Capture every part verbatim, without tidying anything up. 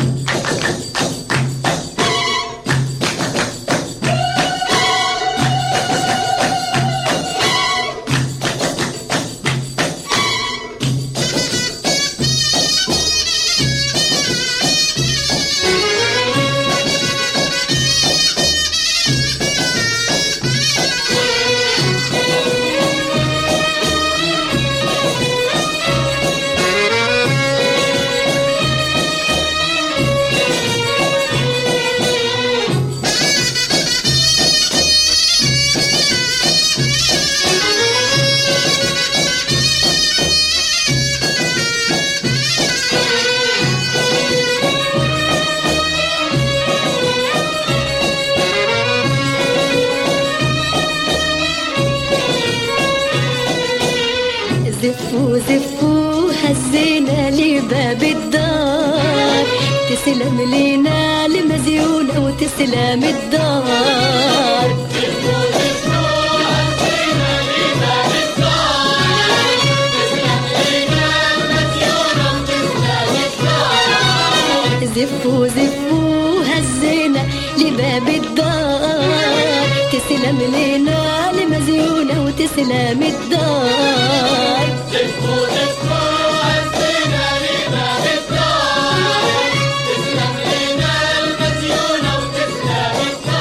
زفوا زفوا هزينا لباب الدار، تسلم لينا المزيونة وتسلم الدار. زفوا زفوا هزينا لباب الدار، تسلم لينا المزيونة وتسلم الدار. زفوا زفوا هزينا لباب الدار، تسلم لينا المزيونة وتسلم الدار. زفوا زفوا هزينا لباب الدار، تسلم لينا المزيونة وتسلم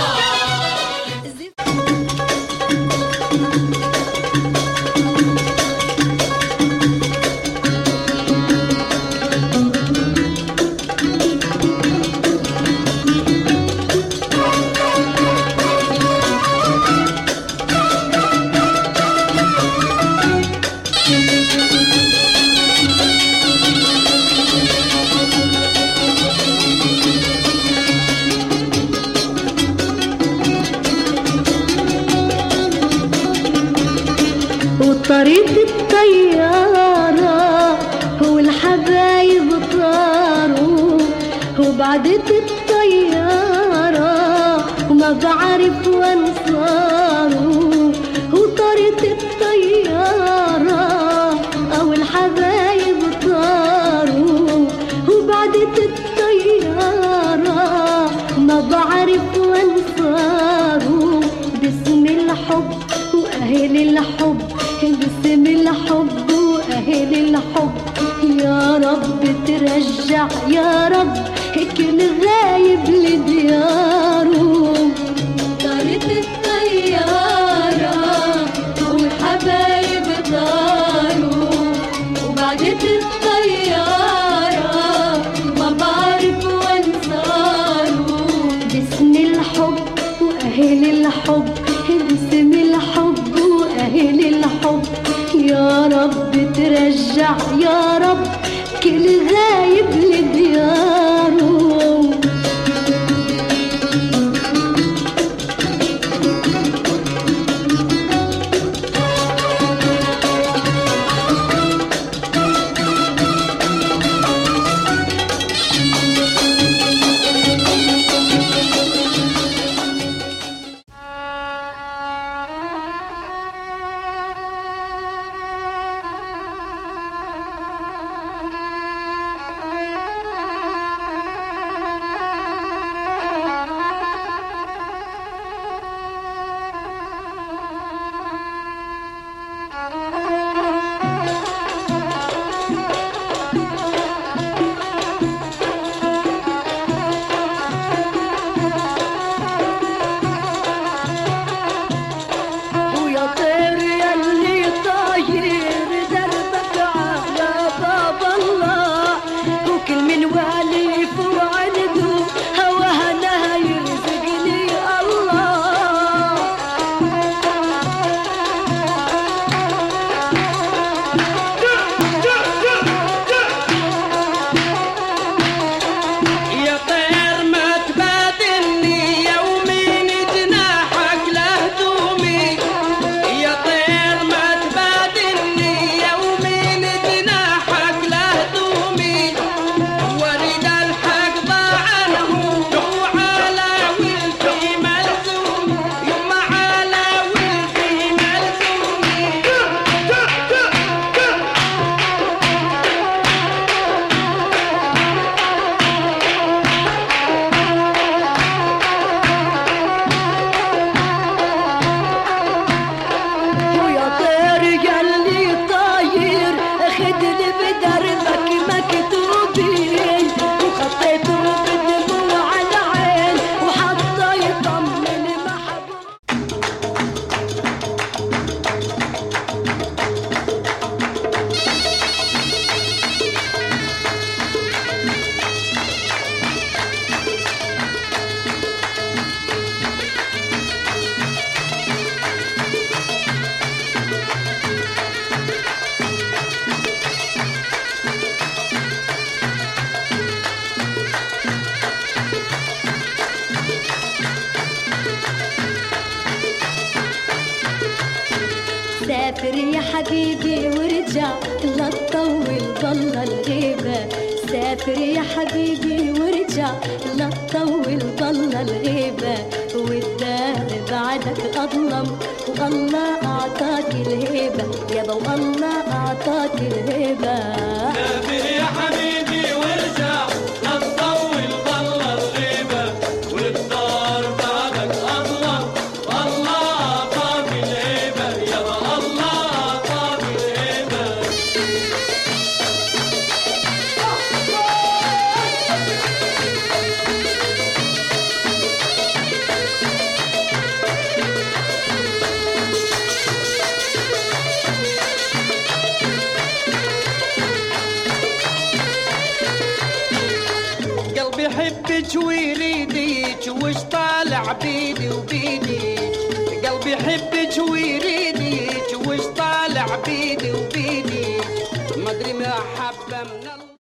وطريق الطيارة والحبايب طاروا، وبعدت الطيارة وما بعرف وين صاروا. وطريق الطيارة والحبايب طاروا، وبعدت الطيارة ما بعرف وين صاروا. باسم الحب وأهل الحب، باسم الحب وأهل الحب، يا رب ترجع يا رب كل غايب لدياره. طارت الطيارة والحبايب طاروا، وبعدت الطيارة ما بعرف وين صاروا. باسم الحب وأهل الحب، باسم الحب وأهل الحب، يا رب ترجع يا رب كل غايب لدياره. حبيبي وارجع لا تطول ضل الغيبة سافر يا حبيبي وارجع لا تطول ضل الغيبة والدار بعدك أظلم والله أعطاك الهبة يابا والله أعطاك الهبة سافر يا حبيبي وارجع لا تطول ضل الغيبة والدار بعدك أظلم والله أعطاك الهبة يابا الله أعطاك الهبة قلبي يحبك ويريدك وش طالع بيدي وبيدي قلبي يحبك